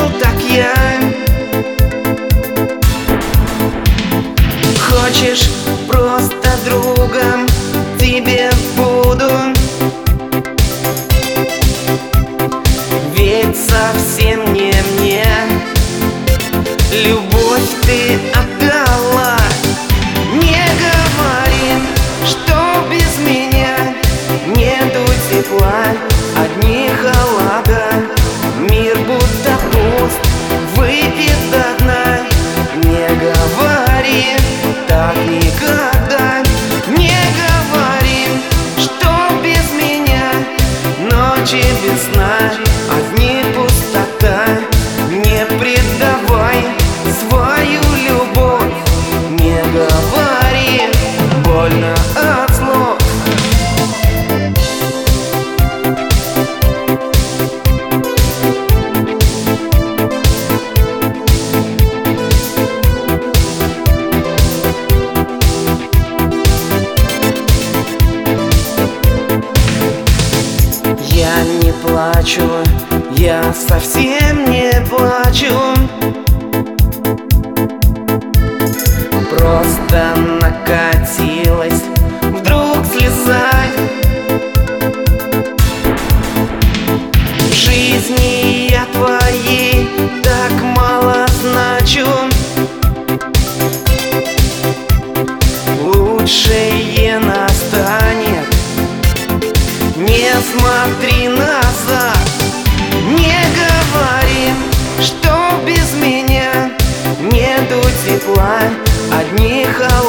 решил так я. Хочешь просто другом, тебе буду, ведь совсем не мне любовь ты отдала. Не говори, что без меня нету тепла, одни холода. Мир будто пуст, выпит до дна. Не говори так никогда. Не говори, что без меня ночи без сна, одни пустота. Не предавай свою любовь, не говори больно от слов. Я не плачу, я совсем не плачу, просто накатилась вдруг слеза. В жизни я твоей так мало значу, лучшее настанет. Не смотри назад, не говори, что без меня нету тепла, одни холода.